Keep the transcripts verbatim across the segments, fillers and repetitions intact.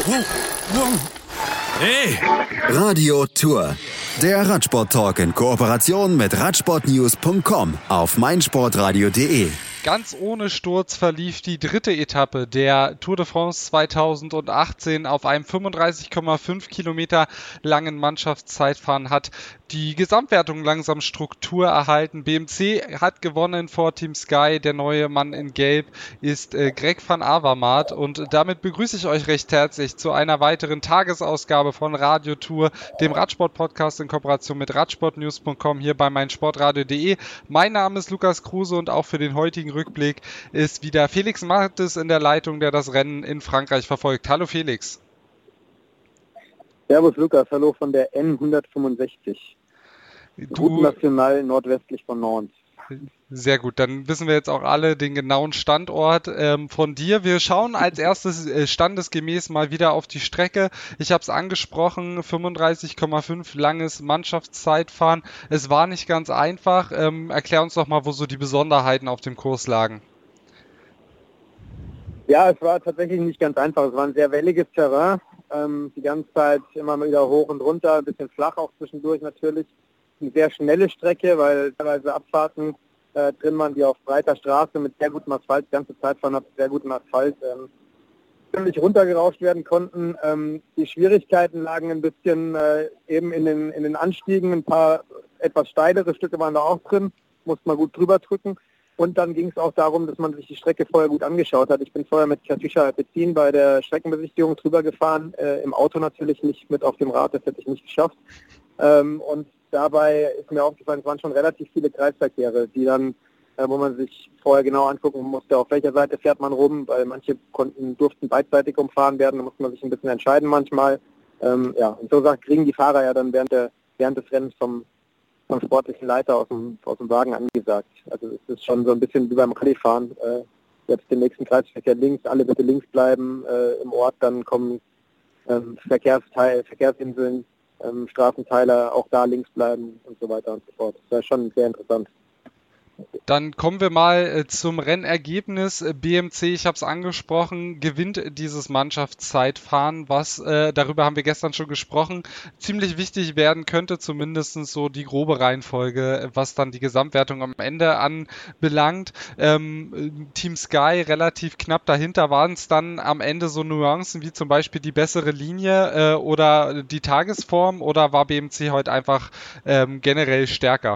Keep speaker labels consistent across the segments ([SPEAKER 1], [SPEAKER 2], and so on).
[SPEAKER 1] Hey! Radio Tour. Der Radsport-Talk in Kooperation mit radsportnews punkt com auf meinsportradio punkt de.
[SPEAKER 2] Ganz ohne Sturz verlief die dritte Etappe der Tour de France zweitausendachtzehn. Auf einem fünfunddreißig Komma fünf Kilometer langen Mannschaftszeitfahren hat die Gesamtwertung langsam Struktur erhalten. B M C hat gewonnen vor Team Sky. Der neue Mann in Gelb ist äh, Greg van Avermaet. Und damit begrüße ich euch recht herzlich zu einer weiteren Tagesausgabe von Radio Tour, dem Radsport-Podcast in Kooperation mit radsportnews punkt com hier bei meinsportradio punkt de. Mein Name ist Lukas Kruse und auch für den heutigen Rückblick ist wieder Felix Martes in der Leitung, der das Rennen in Frankreich verfolgt. Hallo Felix.
[SPEAKER 3] Servus Lukas, hallo von der N hundertfünfundsechzig. Route National nordwestlich von Nantes.
[SPEAKER 2] Sehr gut, dann wissen wir jetzt auch alle den genauen Standort ähm, von dir. Wir schauen als erstes äh, standesgemäß mal wieder auf die Strecke. Ich habe es angesprochen, fünfunddreißig Komma fünf langes Mannschaftszeitfahren. Es war nicht ganz einfach. Ähm, erklär uns doch mal, wo so die Besonderheiten auf dem Kurs lagen.
[SPEAKER 3] Ja, es war tatsächlich nicht ganz einfach. Es war ein sehr welliges Terrain. Ähm, die ganze Zeit immer mal wieder hoch und runter, ein bisschen flach auch zwischendurch natürlich. Eine sehr schnelle Strecke, weil teilweise Abfahrten äh, drin waren, die auf breiter Straße mit sehr gutem Asphalt, die ganze Zeit fahren, sehr gutem Asphalt, ähm, ziemlich runtergerauscht werden konnten. Ähm, die Schwierigkeiten lagen ein bisschen äh, eben in den, in den Anstiegen, ein paar etwas steilere Stücke waren da auch drin, musste man gut drüber drücken. Und dann ging es auch darum, dass man sich die Strecke vorher gut angeschaut hat. Ich bin vorher mit Katusha Alpecin bei der Streckenbesichtigung drüber gefahren, äh, im Auto natürlich, nicht mit auf dem Rad, das hätte ich nicht geschafft. Ähm, und dabei ist mir aufgefallen, es waren schon relativ viele Kreisverkehre, die dann, äh, wo man sich vorher genau angucken musste, auf welcher Seite fährt man rum, weil manche konnten, durften beidseitig umfahren werden, da musste man sich ein bisschen entscheiden manchmal. Ähm, ja, und so sagt, kriegen die Fahrer ja dann während, der, während des Rennens vom, vom sportlichen Leiter aus dem, aus dem Wagen angesagt. Also es ist schon so ein bisschen wie beim Rallye-Fahren. Äh, jetzt den nächsten Kreisverkehr links, alle bitte links bleiben, äh, im Ort dann kommen ähm, Verkehrsteil, Verkehrsinseln, Ähm, Straßenteiler auch da links bleiben und so weiter und so fort. Das ist schon sehr interessant.
[SPEAKER 2] Dann kommen wir mal äh, zum Rennergebnis. B M C, ich habe es angesprochen, gewinnt dieses Mannschaftszeitfahren, was, äh, darüber haben wir gestern schon gesprochen, ziemlich wichtig werden könnte, zumindest so die grobe Reihenfolge, was dann die Gesamtwertung am Ende anbelangt. Ähm, Team Sky relativ knapp dahinter. Waren es dann am Ende so Nuancen wie zum Beispiel die bessere Linie äh, oder die Tagesform, oder war B M C heute einfach ähm, generell stärker?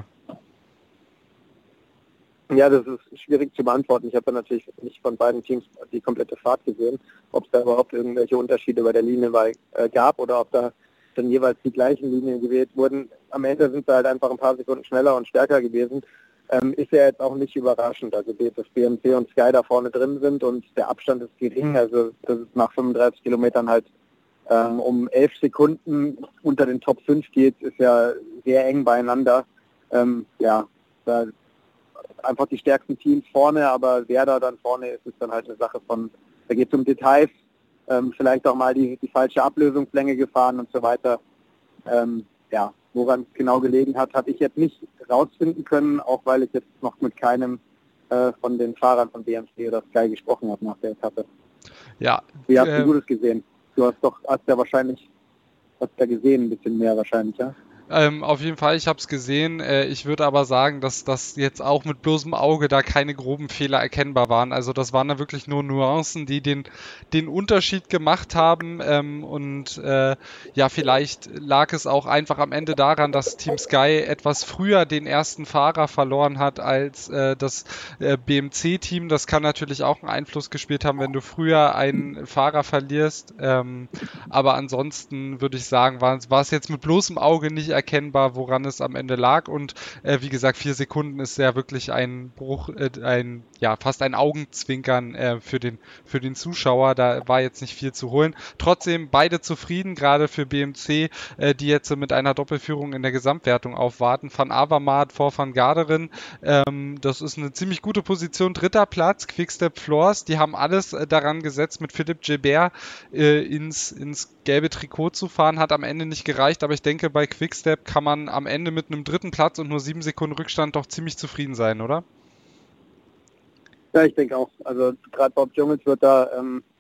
[SPEAKER 3] Ja, das ist schwierig zu beantworten. Ich habe dann natürlich nicht von beiden Teams die komplette Fahrt gesehen, ob es da überhaupt irgendwelche Unterschiede bei der Linie war, äh, gab oder ob da dann jeweils die gleichen Linien gewählt wurden. Am Ende sind sie halt einfach ein paar Sekunden schneller und stärker gewesen. Ähm, ist ja jetzt auch nicht überraschend, also dass B M C und Sky da vorne drin sind und der Abstand ist gering, also dass es nach fünfunddreißig Kilometern halt ähm, um elf Sekunden unter den Top fünf geht, ist ja sehr eng beieinander. Ähm, ja, da einfach die stärksten Teams vorne, aber wer da dann vorne ist, ist dann halt eine Sache von, da geht es um Details, ähm, vielleicht auch mal die, die falsche Ablösungslänge gefahren und so weiter. Ähm, ja, woran es genau gelegen hat, habe ich jetzt nicht rausfinden können, auch weil ich jetzt noch mit keinem äh, von den Fahrern von B M C oder Sky gesprochen habe nach der Etappe.
[SPEAKER 2] Ja.
[SPEAKER 3] Wie hast
[SPEAKER 2] äh,
[SPEAKER 3] du das gesehen? Du hast doch, hast ja wahrscheinlich, hast ja gesehen, ein bisschen mehr wahrscheinlich, ja?
[SPEAKER 2] Ähm, auf jeden Fall, ich habe es gesehen. Äh, ich würde aber sagen, dass das jetzt auch mit bloßem Auge da keine groben Fehler erkennbar waren. Also das waren da wirklich nur Nuancen, die den, den Unterschied gemacht haben. Ähm, und äh, ja, vielleicht lag es auch einfach am Ende daran, dass Team Sky etwas früher den ersten Fahrer verloren hat als äh, das äh, B M C-Team. Das kann natürlich auch einen Einfluss gespielt haben, wenn du früher einen Fahrer verlierst. Ähm, aber ansonsten würde ich sagen, war, war es jetzt mit bloßem Auge nicht erkennbar, woran es am Ende lag, und äh, wie gesagt, vier Sekunden ist ja wirklich ein Bruch, äh, ein, ja, fast ein Augenzwinkern äh, für den, für den Zuschauer, da war jetzt nicht viel zu holen. Trotzdem beide zufrieden, gerade für B M C, äh, die jetzt äh, mit einer Doppelführung in der Gesamtwertung aufwarten. Van Avermaet vor Van Garderen, ähm, das ist eine ziemlich gute Position, dritter Platz, Quickstep Floors, die haben alles äh, daran gesetzt, mit Philippe Gilbert äh, ins, ins gelbe Trikot zu fahren, hat am Ende nicht gereicht, aber ich denke, bei Quickstep kann man am Ende mit einem dritten Platz und nur sieben Sekunden Rückstand doch ziemlich zufrieden sein, oder?
[SPEAKER 3] Ja, ich denke auch. Also gerade Bob Jungels wird da ähm,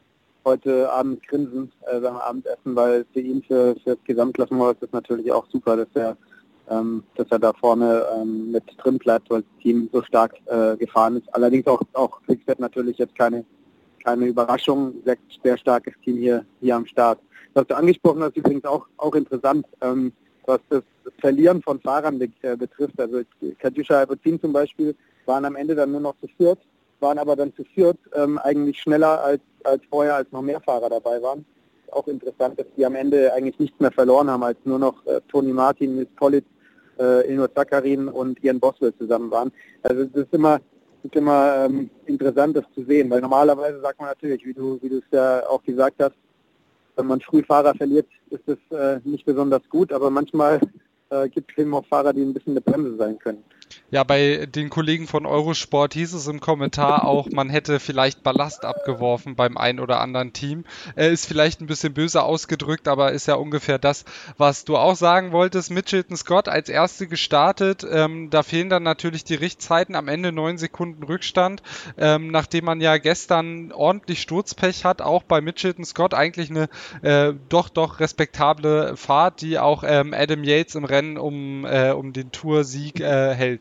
[SPEAKER 3] heute Abend grinsen äh, beim Abendessen, weil für ihn, für, für das Gesamtklassement ist das natürlich auch super, dass er, ähm, dass er da vorne ähm, mit drin bleibt, weil das Team so stark äh, gefahren ist. Allerdings auch, auch Quickstep natürlich jetzt keine, keine Überraschung, sehr, sehr starkes Team hier, hier am Start. Was du angesprochen hast, übrigens auch, auch interessant, ähm, was das Verlieren von Fahrern äh, betrifft. Also Katusha Alpecin zum Beispiel waren am Ende dann nur noch zu viert, waren aber dann zu viert ähm, eigentlich schneller als, als vorher, als noch mehr Fahrer dabei waren. Auch interessant, dass die am Ende eigentlich nichts mehr verloren haben, als nur noch äh, Toni Martin, Nils Politt, äh, Ilnur Zakarin und Ian Boswell zusammen waren. Also das ist immer, ist immer ähm, interessant, das zu sehen, weil normalerweise sagt man natürlich, wie du wie du es ja auch gesagt hast, wenn man früh Fahrer verliert, ist es äh, nicht besonders gut, aber manchmal äh, gibt es eben auch Fahrer, die ein bisschen eine Bremse sein können.
[SPEAKER 2] Ja, bei den Kollegen von Eurosport hieß es im Kommentar auch, man hätte vielleicht Ballast abgeworfen beim ein oder anderen Team. Äh, ist vielleicht ein bisschen böse ausgedrückt, aber ist ja ungefähr das, was du auch sagen wolltest. Mitchelton Scott als Erste gestartet. Ähm, da fehlen dann natürlich die Richtzeiten. Am Ende neun Sekunden Rückstand. Ähm, nachdem man ja gestern ordentlich Sturzpech hat, auch bei Mitchelton Scott eigentlich eine äh, doch, doch respektable Fahrt, die auch ähm, Adam Yates im Rennen um, äh, um den Toursieg äh, hält.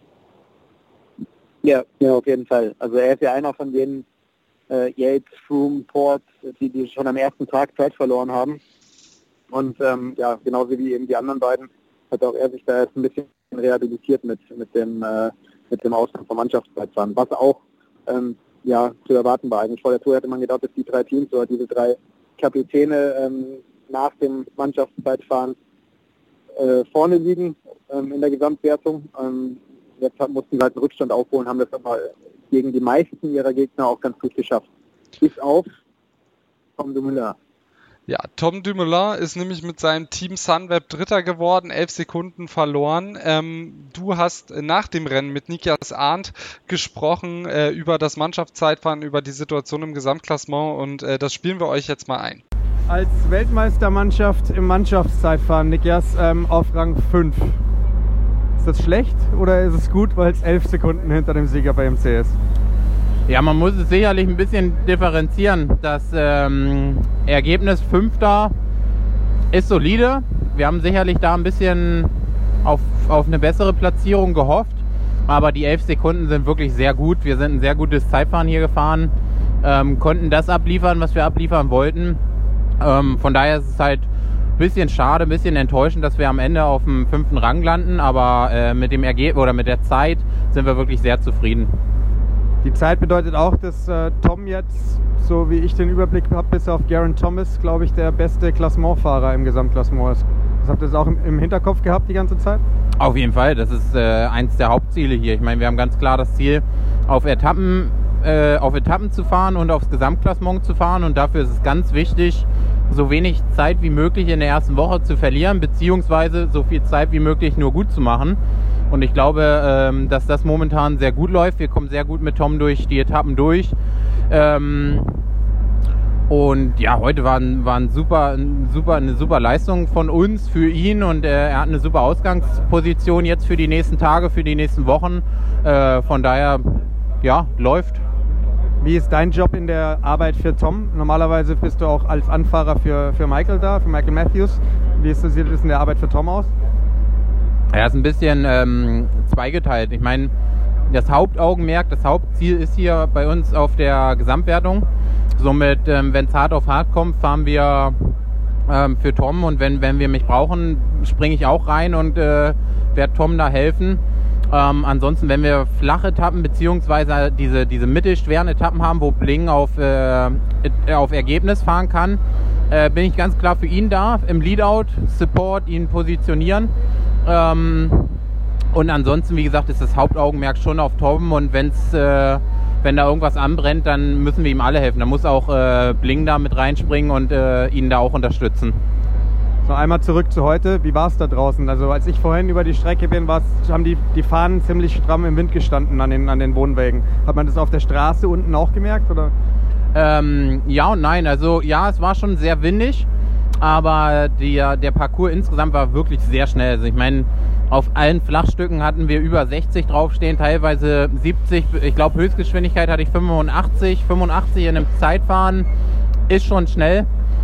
[SPEAKER 3] Ja, ja, auf jeden Fall. Also er ist ja einer von den äh, Yates, Froome, Ports, die, die schon am ersten Tag Zeit verloren haben. Und ähm, ja, genauso wie eben die anderen beiden, hat auch er sich da jetzt ein bisschen rehabilitiert mit mit dem äh, mit dem Ausgang vom Mannschaftszeitfahren. Was auch ähm, ja zu erwarten war. Eigentlich vor der Tour hätte man gedacht, dass die drei Teams oder diese drei Kapitäne ähm, nach dem Mannschaftszeitfahren äh, vorne liegen ähm, in der Gesamtwertung. Ähm, Jetzt mussten sie halt einen Rückstand aufholen, haben das aber gegen die meisten ihrer Gegner auch ganz gut geschafft. Bis auf Tom Dumoulin.
[SPEAKER 2] Ja, Tom Dumoulin ist nämlich mit seinem Team Sunweb Dritter geworden, elf Sekunden verloren. Ähm, du hast nach dem Rennen mit Nikias Arndt gesprochen äh, über das Mannschaftszeitfahren, über die Situation im Gesamtklassement und äh, das spielen wir euch jetzt mal ein.
[SPEAKER 4] Als Weltmeistermannschaft im Mannschaftszeitfahren, Nikias, ähm, auf Rang fünf. Ist das schlecht oder ist es gut, weil es elf Sekunden hinter dem Sieger bei M C ist?
[SPEAKER 5] Ja, man muss es sicherlich ein bisschen differenzieren. Das ähm, Ergebnis Fünfter ist solide. Wir haben sicherlich da ein bisschen auf, auf eine bessere Platzierung gehofft. Aber die elf Sekunden sind wirklich sehr gut. Wir sind ein sehr gutes Zeitfahren hier gefahren. Ähm, konnten das abliefern, was wir abliefern wollten. Ähm, von daher ist es halt bisschen schade, ein bisschen enttäuschend, dass wir am Ende auf dem fünften Rang landen, aber äh, mit dem Ergebnis oder mit der Zeit sind wir wirklich sehr zufrieden.
[SPEAKER 4] Die Zeit bedeutet auch, dass äh, Tom jetzt, so wie ich den Überblick habe, bis auf Geraint Thomas, glaube ich, der beste Klassementfahrer im Gesamtklassement ist. Das habt ihr das auch im, im Hinterkopf gehabt die ganze Zeit?
[SPEAKER 5] Auf jeden Fall, das ist äh, eins der Hauptziele hier. Ich meine, wir haben ganz klar das Ziel, auf Etappen, äh, auf Etappen zu fahren und aufs Gesamtklassement zu fahren und dafür ist es ganz wichtig, so wenig Zeit wie möglich in der ersten Woche zu verlieren, beziehungsweise so viel Zeit wie möglich nur gut zu machen. Und ich glaube, ähm, dass das momentan sehr gut läuft. Wir kommen sehr gut mit Tom durch die Etappen durch. Ähm, und ja, heute war, ein, war ein super, ein super, eine super Leistung von uns für ihn und äh, er hat eine super Ausgangsposition jetzt für die nächsten Tage, für die nächsten Wochen. Äh, von daher, ja, läuft.
[SPEAKER 4] Wie ist dein Job in der Arbeit für Tom? Normalerweise bist du auch als Anfahrer für, für Michael da, für Michael Matthews. Wie ist das in der Arbeit für Tom aus?
[SPEAKER 5] Ja, ist ein bisschen ähm, zweigeteilt. Ich meine, das Hauptaugenmerk, das Hauptziel ist hier bei uns auf der Gesamtwertung. Somit, ähm, wenn es hart auf hart kommt, fahren wir ähm, für Tom und wenn, wenn wir mich brauchen, springe ich auch rein und äh, werde Tom da helfen. Ähm, ansonsten, wenn wir flache Etappen beziehungsweise diese, diese mittelschweren Etappen haben, wo Bling auf, äh, auf Ergebnis fahren kann, äh, bin ich ganz klar für ihn da, im Leadout, Support, ihn positionieren. Ähm, und ansonsten, wie gesagt, ist das Hauptaugenmerk schon auf Tom und wenn's, äh, wenn da irgendwas anbrennt, dann müssen wir ihm alle helfen. Da muss auch äh, Bling da mit reinspringen und äh, ihn da auch unterstützen.
[SPEAKER 4] So, einmal zurück zu heute. Wie war es da draußen? Also als ich vorhin über die Strecke bin, haben die, die Fahnen ziemlich stramm im Wind gestanden an den, an den Wohnwägen. Hat man das auf der Straße unten auch gemerkt? Oder?
[SPEAKER 5] Ähm, ja und nein. Also ja, es war schon sehr windig, aber der, der Parcours insgesamt war wirklich sehr schnell. Also ich meine, auf allen Flachstücken hatten wir über sechzig draufstehen, teilweise siebzig. Ich glaube, Höchstgeschwindigkeit hatte ich fünfundachtzig, fünfundachtzig in einem Zeitfahren. ist schon schnell.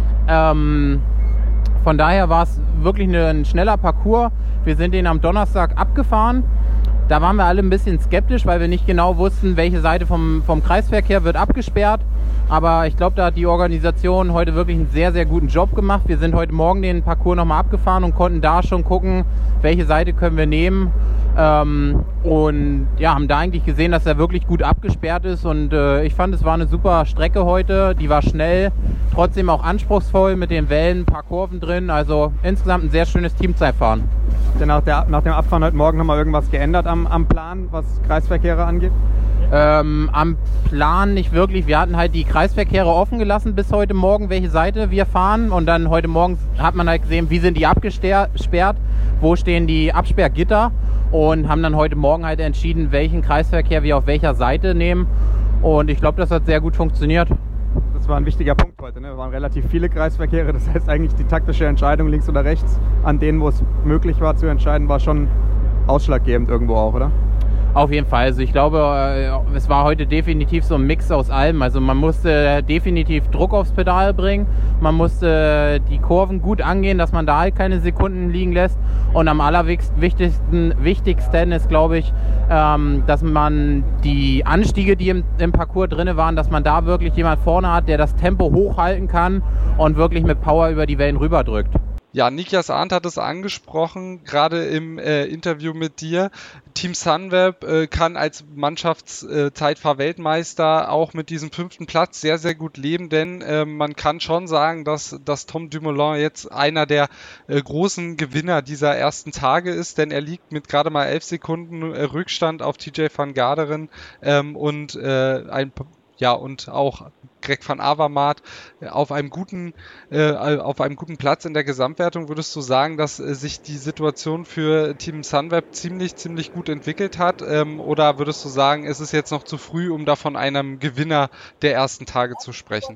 [SPEAKER 5] Ähm, von daher war es wirklich eine, ein schneller Parcours. Wir sind den am Donnerstag abgefahren. Da waren wir alle ein bisschen skeptisch, weil wir nicht genau wussten, welche Seite vom, vom Kreisverkehr wird abgesperrt. Aber ich glaube, da hat die Organisation heute wirklich einen sehr, sehr guten Job gemacht. Wir sind heute Morgen den Parcours nochmal abgefahren und konnten da schon gucken, welche Seite können wir nehmen. Ähm, und ja, haben da eigentlich gesehen, dass er wirklich gut abgesperrt ist. Und äh, ich fand, es war eine super Strecke heute. Die war schnell, trotzdem auch anspruchsvoll mit den Wellen, ein paar Kurven drin. Also insgesamt ein sehr schönes Teamzeitfahren.
[SPEAKER 4] Denn nach, der, nach dem Abfahren heute Morgen nochmal irgendwas geändert am, am Plan, was Kreisverkehre angeht?
[SPEAKER 5] Ähm, am Plan nicht wirklich. Wir hatten halt die Kreisverkehre offen gelassen bis heute Morgen, welche Seite wir fahren. Und dann heute Morgen hat man halt gesehen, wie sind die abgesperrt, wo stehen die Absperrgitter. Und haben dann heute Morgen halt entschieden, welchen Kreisverkehr wir auf welcher Seite nehmen. Und ich glaube, das hat sehr gut funktioniert.
[SPEAKER 4] Das war ein wichtiger Punkt heute. Ne? Es waren relativ viele Kreisverkehre. Das heißt eigentlich die taktische Entscheidung links oder rechts an denen, wo es möglich war zu entscheiden, war schon ausschlaggebend irgendwo auch, oder?
[SPEAKER 5] Auf jeden Fall. Also ich glaube, es war heute definitiv so ein Mix aus allem. Also man musste definitiv Druck aufs Pedal bringen. Man musste die Kurven gut angehen, dass man da halt keine Sekunden liegen lässt. Und am allerwichtigsten wichtigsten ist, glaube ich, dass man die Anstiege, die im, im Parcours drin waren, dass man da wirklich jemand vorne hat, der das Tempo hochhalten kann und wirklich mit Power über die Wellen rüberdrückt.
[SPEAKER 2] Ja, Nikias Arndt hat es angesprochen, gerade im äh, Interview mit dir. Team Sunweb äh, kann als Mannschaftszeitfahr-Weltmeister auch mit diesem fünften Platz sehr, sehr gut leben, denn äh, man kann schon sagen, dass, dass Tom Dumoulin jetzt einer der äh, großen Gewinner dieser ersten Tage ist, denn er liegt mit gerade mal elf Sekunden äh, Rückstand auf T J van Garderen ähm, und äh, ein ja und auch Greg van Avermaet auf einem guten äh, auf einem guten Platz in der Gesamtwertung. Würdest du sagen, dass äh, sich die Situation für Team Sunweb ziemlich ziemlich gut entwickelt hat, ähm, oder würdest du sagen, es ist jetzt noch zu früh, um da von einem Gewinner der ersten Tage zu sprechen?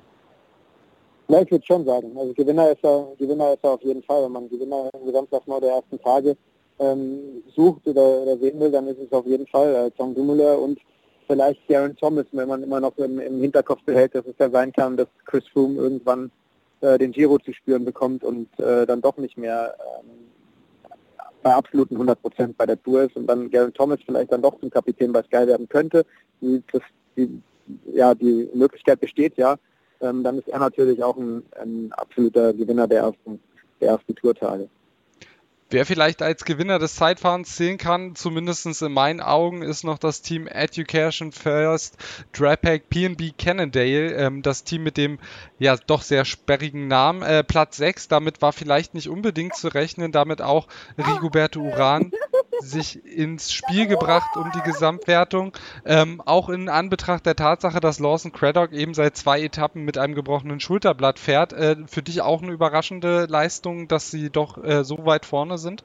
[SPEAKER 3] Ja, ich würde schon sagen, also Gewinner ist er, Gewinner ist er auf jeden Fall. Wenn man Gewinner im Gesamtklassement der ersten Tage ähm, sucht oder, oder sehen will, dann ist es auf jeden Fall äh, Tom Dumoulin und vielleicht Geraint Thomas, wenn man immer noch im, im Hinterkopf behält, dass es ja sein kann, dass Chris Froome irgendwann äh, den Giro zu spüren bekommt und äh, dann doch nicht mehr ähm, bei absoluten hundert Prozent bei der Tour ist und dann Geraint Thomas vielleicht dann doch zum Kapitän bei Sky werden könnte. Die, das, die, ja, die Möglichkeit besteht ja. Ähm, dann ist er natürlich auch ein, ein absoluter Gewinner der ersten, der ersten Tourtage.
[SPEAKER 2] Wer vielleicht als Gewinner des Zeitfahrens zählen kann, zumindest in meinen Augen, ist noch das Team Education First Drapac P and B Cannondale, ähm, das Team mit dem ja doch sehr sperrigen Namen. Äh, Platz sechs, damit war vielleicht nicht unbedingt zu rechnen, damit auch Rigoberto Urán sich ins Spiel gebracht um die Gesamtwertung. Ähm, auch in Anbetracht der Tatsache, dass Lawson Craddock eben seit zwei Etappen mit einem gebrochenen Schulterblatt fährt. Äh, für dich auch eine überraschende Leistung, dass sie doch äh, so weit vorne sind?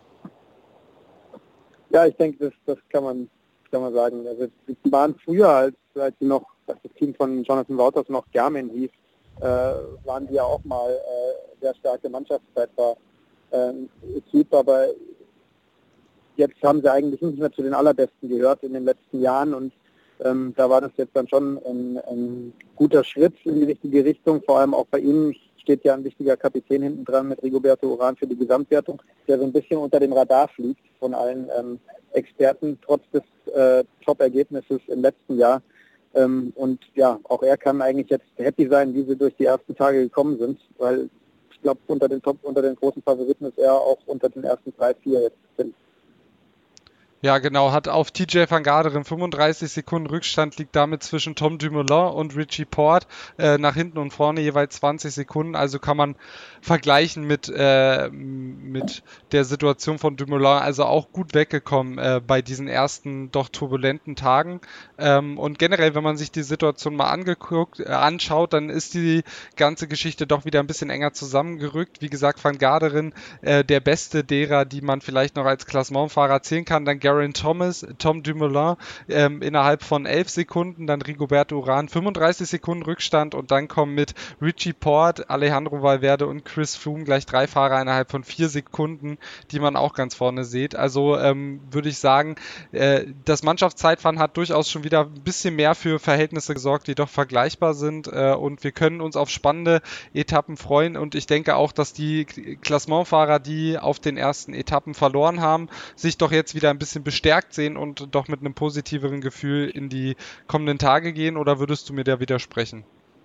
[SPEAKER 3] Ja, ich denke, das, das kann man kann man sagen. Also die waren früher, als, als sie noch, als das Team von Jonathan Wouters noch Garmin hieß, äh, waren die ja auch mal äh, sehr starke Mannschaftszeitfahr äh, Typ, aber jetzt haben sie eigentlich nicht mehr zu den Allerbesten gehört in den letzten Jahren und ähm, da war das jetzt dann schon ein, ein guter Schritt in die richtige Richtung, vor allem auch bei ihnen steht ja ein wichtiger Kapitän hinten dran mit Rigoberto Urán für die Gesamtwertung, der so ein bisschen unter den Radar fliegt von allen ähm, Experten, trotz des äh, Top-Ergebnisses im letzten Jahr. Ähm, und ja, auch er kann eigentlich jetzt happy sein, wie sie durch die ersten Tage gekommen sind, weil ich glaube, unter den Top, unter den großen Favoriten ist er auch unter den ersten drei, vier jetzt drin.
[SPEAKER 2] Ja, genau, hat auf T J van Garderen fünfunddreißig Sekunden Rückstand, liegt damit zwischen Tom Dumoulin und Richie Porte, äh, nach hinten und vorne jeweils zwanzig Sekunden, also kann man vergleichen mit, äh, mit der Situation von Dumoulin, also auch gut weggekommen äh, bei diesen ersten doch turbulenten Tagen. Ähm, und generell, wenn man sich die Situation mal angeguckt, äh, anschaut, dann ist die ganze Geschichte doch wieder ein bisschen enger zusammengerückt. Wie gesagt, van Garderen äh, der beste derer, die man vielleicht noch als Klassementfahrer zählen kann, dann Geraint Thomas, Tom Dumoulin ähm, innerhalb von elf Sekunden, dann Rigoberto Urán fünfunddreißig Sekunden Rückstand und dann kommen mit Richie Porte, Alejandro Valverde und Chris Froome gleich drei Fahrer innerhalb von vier Sekunden, die man auch ganz vorne sieht. Also ähm, würde ich sagen, äh, das Mannschaftszeitfahren hat durchaus schon wieder ein bisschen mehr für Verhältnisse gesorgt, die doch vergleichbar sind äh, und wir können uns auf spannende Etappen freuen und ich denke auch, dass die Klassementfahrer, die auf den ersten Etappen verloren haben, sich doch jetzt wieder ein bisschen bestärkt sehen und doch mit einem positiveren Gefühl in die kommenden Tage gehen, oder würdest du mir da widersprechen?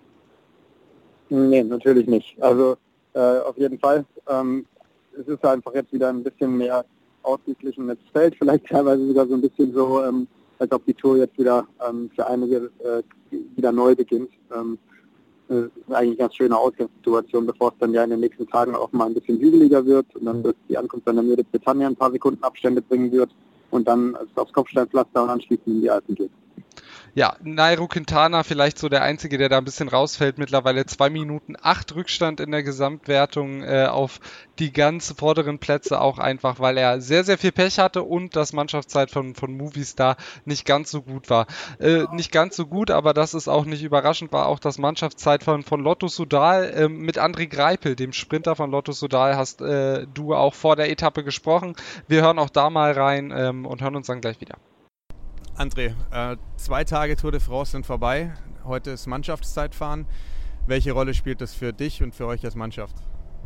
[SPEAKER 3] Nee, natürlich nicht. Also äh, auf jeden Fall. Ähm, es ist einfach jetzt wieder ein bisschen mehr ausgeglichenes Feld, vielleicht teilweise sogar so ein bisschen so, ähm, als ob die Tour jetzt wieder ähm, für einige äh, wieder neu beginnt. Ähm, das ist eigentlich eine ganz schöne Ausgangssituation, bevor es dann ja in den nächsten Tagen auch mal ein bisschen hügeliger wird und dann wird die Ankunft an der Mühle Britannia ein paar Sekunden Abstände bringen wird und dann aufs Kopfsteinpflaster und anschließend in die Alpen geht.
[SPEAKER 2] Ja, Nairo Quintana vielleicht so der Einzige, der da ein bisschen rausfällt. Mittlerweile zwei Minuten acht Rückstand in der Gesamtwertung äh, auf die ganz vorderen Plätze, auch einfach, weil er sehr, sehr viel Pech hatte und das Mannschaftszeit von, von Movistar nicht ganz so gut war. Äh, nicht ganz so gut, aber das ist auch nicht überraschend, war auch das Mannschaftszeit von, von Lotto Soudal äh, mit André Greipel, dem Sprinter von Lotto Soudal, hast äh, du auch vor der Etappe gesprochen. Wir hören auch da mal rein ähm, und hören uns dann gleich wieder.
[SPEAKER 4] André, äh, zwei Tage Tour de France sind vorbei. Heute ist Mannschaftszeitfahren. Welche Rolle spielt das für dich und für euch als Mannschaft?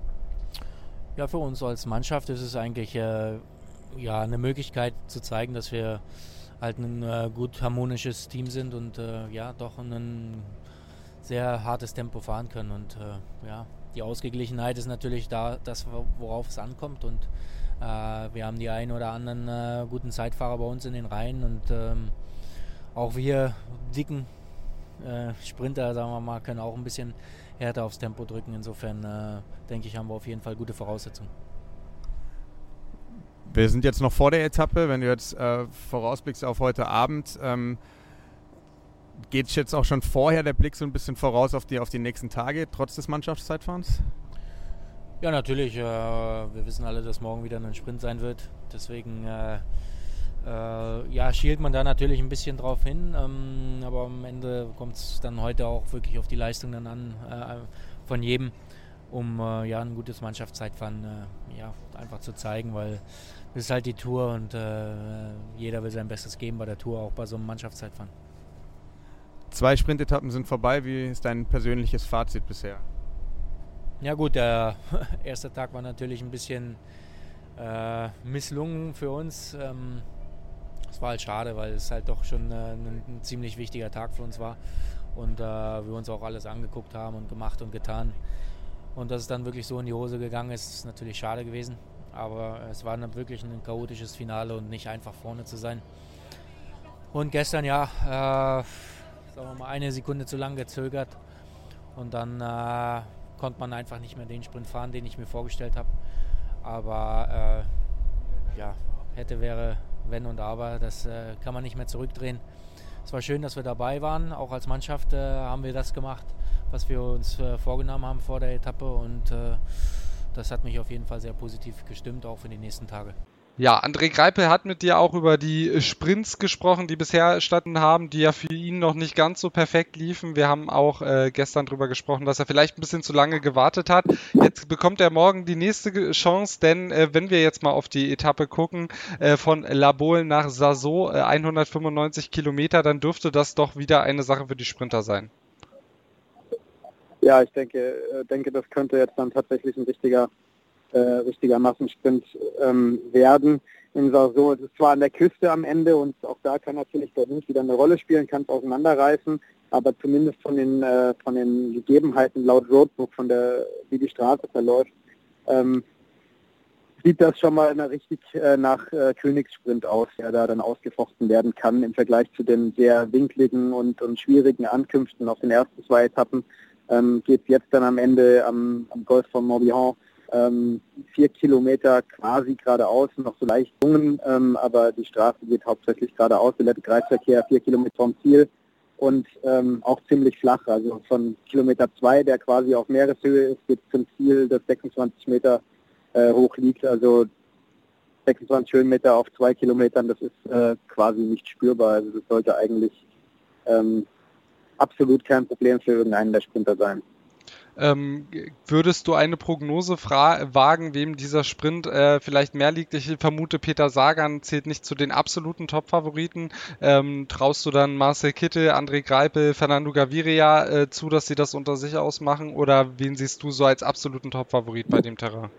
[SPEAKER 6] Ja, für uns als Mannschaft ist es eigentlich äh, ja, eine Möglichkeit zu zeigen, dass wir halt ein äh, gut harmonisches Team sind und äh, ja, doch ein sehr hartes Tempo fahren können. Und äh, ja, die Ausgeglichenheit ist natürlich da, das, worauf es ankommt. Und äh, wir haben die einen oder anderen äh, guten Zeitfahrer bei uns in den Reihen und ähm, auch wir dicken äh, Sprinter, sagen wir mal, können auch ein bisschen härter aufs Tempo drücken. Insofern äh, denke ich, haben wir auf jeden Fall gute Voraussetzungen.
[SPEAKER 4] Wir sind jetzt noch vor der Etappe. Wenn du jetzt äh, vorausblickst auf heute Abend, ähm, geht jetzt auch schon vorher der Blick so ein bisschen voraus auf die, auf die nächsten Tage, trotz des Mannschaftszeitfahrens?
[SPEAKER 6] Ja, natürlich. Äh, wir wissen alle, dass morgen wieder ein Sprint sein wird. Deswegen äh, äh, ja, schielt man da natürlich ein bisschen drauf hin. Ähm, aber am Ende kommt es dann heute auch wirklich auf die Leistung dann an äh, von jedem, um äh, ja, ein gutes Mannschaftszeitfahren äh, ja, einfach zu zeigen, weil es ist halt die Tour und äh, jeder will sein Bestes geben bei der Tour, auch bei so einem Mannschaftszeitfahren.
[SPEAKER 4] Zwei Sprintetappen sind vorbei. Wie ist dein persönliches Fazit bisher?
[SPEAKER 6] Ja gut, der erste Tag war natürlich ein bisschen äh, misslungen für uns. Ähm, es war halt schade, weil es halt doch schon äh, ein, ein ziemlich wichtiger Tag für uns war und äh, wir uns auch alles angeguckt haben und gemacht und getan. Und dass es dann wirklich so in die Hose gegangen ist, ist natürlich schade gewesen. Aber es war dann wirklich ein chaotisches Finale und nicht einfach vorne zu sein. Und gestern, ja, äh, sagen wir mal, eine Sekunde zu lang gezögert und dann äh, konnte man einfach nicht mehr den Sprint fahren, den ich mir vorgestellt habe. Aber äh, ja, hätte, wäre, wenn und aber, das äh, kann man nicht mehr zurückdrehen. Es war schön, dass wir dabei waren. Auch als Mannschaft äh, haben wir das gemacht, was wir uns äh, vorgenommen haben vor der Etappe. Und äh, das hat mich auf jeden Fall sehr positiv gestimmt, auch für die nächsten Tage.
[SPEAKER 2] Ja, André Greipel hat mit dir auch über die Sprints gesprochen, die bisher stattgefunden haben, die ja für ihn noch nicht ganz so perfekt liefen. Wir haben auch äh, gestern darüber gesprochen, dass er vielleicht ein bisschen zu lange gewartet hat. Jetzt bekommt er morgen die nächste Chance, denn äh, wenn wir jetzt mal auf die Etappe gucken, äh, von La Baule nach Sarzeau, äh, hundertfünfundneunzig Kilometer, dann dürfte das doch wieder eine Sache für die Sprinter sein.
[SPEAKER 3] Ja, ich denke, denke, das könnte jetzt dann tatsächlich ein richtiger Äh, richtiger Massensprint ähm, werden. In Sarzeau, es ist zwar an der Küste am Ende und auch da kann natürlich der Wind wieder eine Rolle spielen, kann es auseinanderreißen, aber zumindest von den äh, von den Gegebenheiten laut Roadbook, von der wie die Straße verläuft, ähm, sieht das schon mal eine richtig äh, nach äh, Königssprint aus, der da dann ausgefochten werden kann im Vergleich zu den sehr winkligen und, und schwierigen Ankünften auf den ersten zwei Etappen. Ähm, geht es jetzt dann am Ende am, am Golf von Morbihan Ähm, vier Kilometer quasi geradeaus, noch so leicht jungen, ähm, aber die Straße geht hauptsächlich geradeaus, der letzte Kreisverkehr vier Kilometer vom Ziel und ähm, auch ziemlich flach, also von Kilometer zwei, der quasi auf Meereshöhe ist, geht zum Ziel, das sechsundzwanzig Meter äh, hoch liegt, also sechsundzwanzig Höhenmeter auf zwei Kilometern, das ist äh, quasi nicht spürbar. Also das sollte eigentlich ähm, absolut kein Problem für irgendeinen der Sprinter sein.
[SPEAKER 2] Ähm, würdest du eine Prognose fra- wagen, wem dieser Sprint äh, vielleicht mehr liegt? Ich vermute, Peter Sagan zählt nicht zu den absoluten Top-Favoriten. Ähm, traust du dann Marcel Kittel, André Greipel, Fernando Gaviria äh, zu, dass sie das unter sich ausmachen? Oder wen siehst du so als absoluten Top-Favorit bei dem Terrain?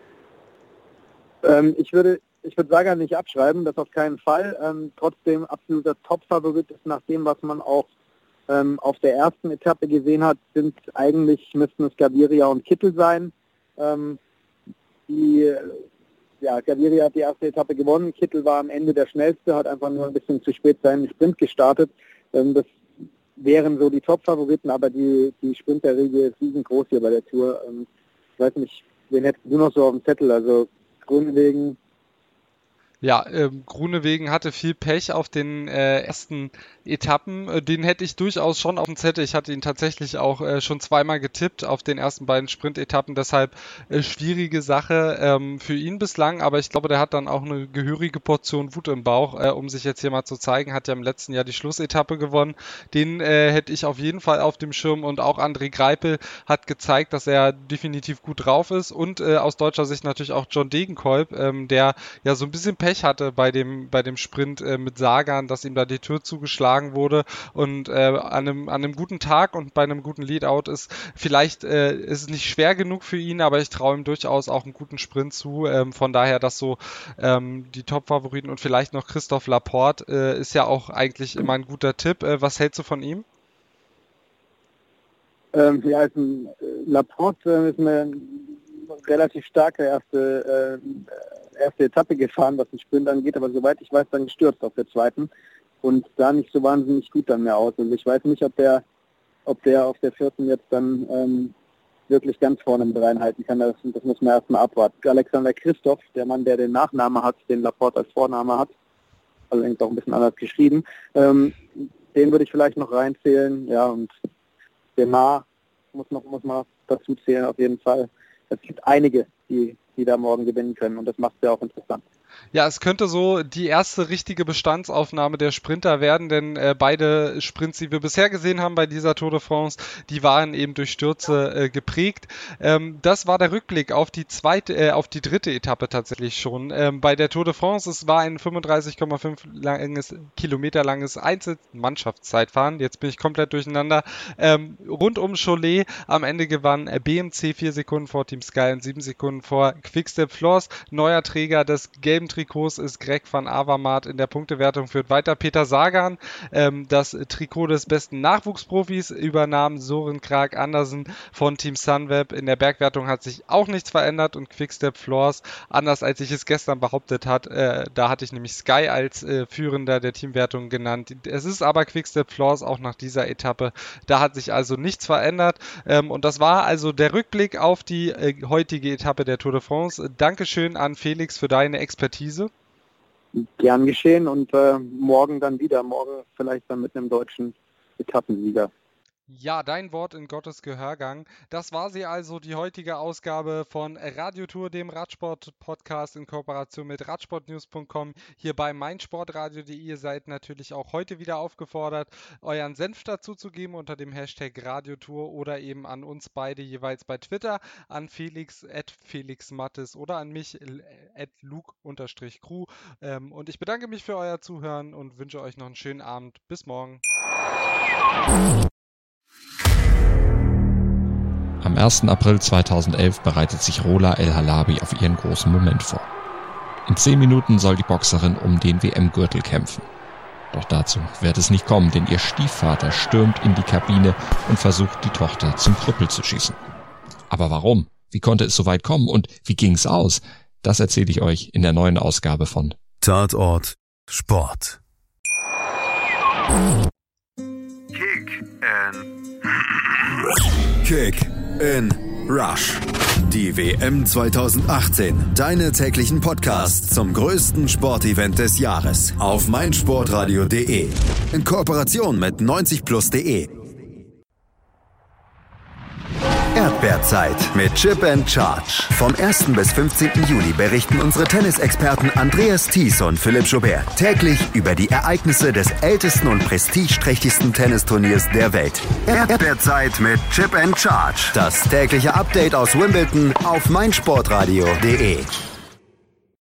[SPEAKER 3] Ähm, ich würde ich würde Sagan nicht abschreiben, das auf keinen Fall. Ähm, trotzdem absoluter Top-Favorit ist nach dem, was man auch Ähm, auf der ersten Etappe gesehen hat, sind eigentlich, müssten es Gaviria und Kittel sein. Ähm, die, ja, Gaviria hat die erste Etappe gewonnen, Kittel war am Ende der Schnellste, hat einfach nur ein bisschen zu spät seinen Sprint gestartet. Ähm, das wären so die Top-Favoriten, aber die, die Sprinterriege ist riesengroß hier bei der Tour. Ähm, ich weiß nicht, wen hättest du noch so auf dem Zettel? Also Groenewegen.
[SPEAKER 2] Ja, ähm, Groenewegen hatte viel Pech auf den äh, ersten Etappen. Äh, den hätte ich durchaus schon auf dem Zettel. Ich hatte ihn tatsächlich auch äh, schon zweimal getippt auf den ersten beiden Sprint-Etappen. Deshalb äh, schwierige Sache ähm, für ihn bislang. Aber ich glaube, der hat dann auch eine gehörige Portion Wut im Bauch, äh, um sich jetzt hier mal zu zeigen. Hat ja im letzten Jahr die Schlussetappe gewonnen. Den äh, hätte ich auf jeden Fall auf dem Schirm. Und auch André Greipel hat gezeigt, dass er definitiv gut drauf ist. Und äh, aus deutscher Sicht natürlich auch John Degenkolb, ähm, der ja so ein bisschen Pech hatte bei dem bei dem Sprint äh, mit Sagan, dass ihm da die Tür zugeschlagen wurde und äh, an einem an einem guten Tag und bei einem guten Leadout ist vielleicht äh, ist es nicht schwer genug für ihn, aber ich traue ihm durchaus auch einen guten Sprint zu. Ähm, von daher, dass so ähm, die Top-Favoriten und vielleicht noch Christophe Laporte äh, ist ja auch eigentlich immer ein guter Tipp. Äh, was hältst du von ihm?
[SPEAKER 3] Ähm, ja, also, Laporte äh, ist eine relativ starke erste äh, erste Etappe gefahren, was den Sprint angeht, aber soweit ich weiß, dann gestürzt auf der zweiten und sah nicht so wahnsinnig gut dann mehr aus. Also ich weiß nicht, ob der ob der auf der vierten jetzt dann ähm, wirklich ganz vorne mit reinhalten kann. Das, das muss man erstmal abwarten. Alexander Christoph, der Mann, der den Nachnamen hat, den Laporte als Vorname hat, allerdings auch ein bisschen anders geschrieben, ähm, den würde ich vielleicht noch reinzählen. Ja, und Demar muss, noch, muss man dazu zählen auf jeden Fall. Es gibt einige, die die da morgen gewinnen können und das macht es ja auch interessant.
[SPEAKER 2] Ja, es könnte so die erste richtige Bestandsaufnahme der Sprinter werden, denn äh, beide Sprints, die wir bisher gesehen haben bei dieser Tour de France, die waren eben durch Stürze äh, geprägt. Ähm, das war der Rückblick auf die zweite, äh, auf die dritte Etappe tatsächlich schon. Ähm, bei der Tour de France, es war ein fünfunddreißig Komma fünf langes, Kilometer langes Einzelmannschaftszeitfahren. Jetzt bin ich komplett durcheinander. Ähm, rund um Cholet am Ende gewann B M C vier Sekunden vor Team Sky und sieben Sekunden vor Quick-Step Floors. Neuer Träger des gelben Trikots ist Greg van Avermaet. In der Punktewertung führt weiter Peter Sagan. Ähm, das Trikot des besten Nachwuchsprofis übernahm Søren Kragh Andersen von Team Sunweb. In der Bergwertung hat sich auch nichts verändert und Quick-Step Floors, anders als ich es gestern behauptet hat, äh, da hatte ich nämlich Sky als äh, Führender der Teamwertung genannt. Es ist aber Quick-Step Floors auch nach dieser Etappe. Da hat sich also nichts verändert. Ähm, und das war also der Rückblick auf die äh, heutige Etappe der Tour de France. Dankeschön an Felix für deine Expertise.
[SPEAKER 3] Gern geschehen und äh, morgen dann wieder. Morgen vielleicht dann mit einem deutschen Etappensieger.
[SPEAKER 2] Ja, dein Wort in Gottes Gehörgang. Das war sie also, die heutige Ausgabe von Radiotour, dem Radsport-Podcast in Kooperation mit radsportnews punkt com. Hier bei meinsportradio punkt de. Ihr seid natürlich auch heute wieder aufgefordert, euren Senf dazu zu geben unter dem Hashtag Radiotour oder eben an uns beide jeweils bei Twitter, an Felix at felixmattes oder an mich at luke-crew. Ähm, und ich bedanke mich für euer Zuhören und wünsche euch noch einen schönen Abend. Bis morgen.
[SPEAKER 7] Am ersten April zweitausendelf bereitet sich Rola El Halabi auf ihren großen Moment vor. In zehn Minuten soll die Boxerin um den W M-Gürtel kämpfen. Doch dazu wird es nicht kommen, denn ihr Stiefvater stürmt in die Kabine und versucht, die Tochter zum Krüppel zu schießen. Aber warum? Wie konnte es so weit kommen und wie ging's aus? Das erzähle ich euch in der neuen Ausgabe von
[SPEAKER 1] Tatort Sport.
[SPEAKER 8] Kick and
[SPEAKER 1] Kick in Rush. Die W M zweitausendachtzehn. Deine täglichen Podcasts zum größten Sportevent des Jahres. Auf meinsportradio punkt de. In Kooperation mit neunzig plus punkt de. Erdbeerzeit mit Chip and Charge. Vom ersten bis fünfzehnten Juli berichten unsere Tennisexperten Andreas Thies und Philipp Joubert täglich über die Ereignisse des ältesten und prestigeträchtigsten Tennisturniers der Welt. Erdbeerzeit mit Chip and Charge. Das tägliche Update aus Wimbledon auf meinsportradio punkt de.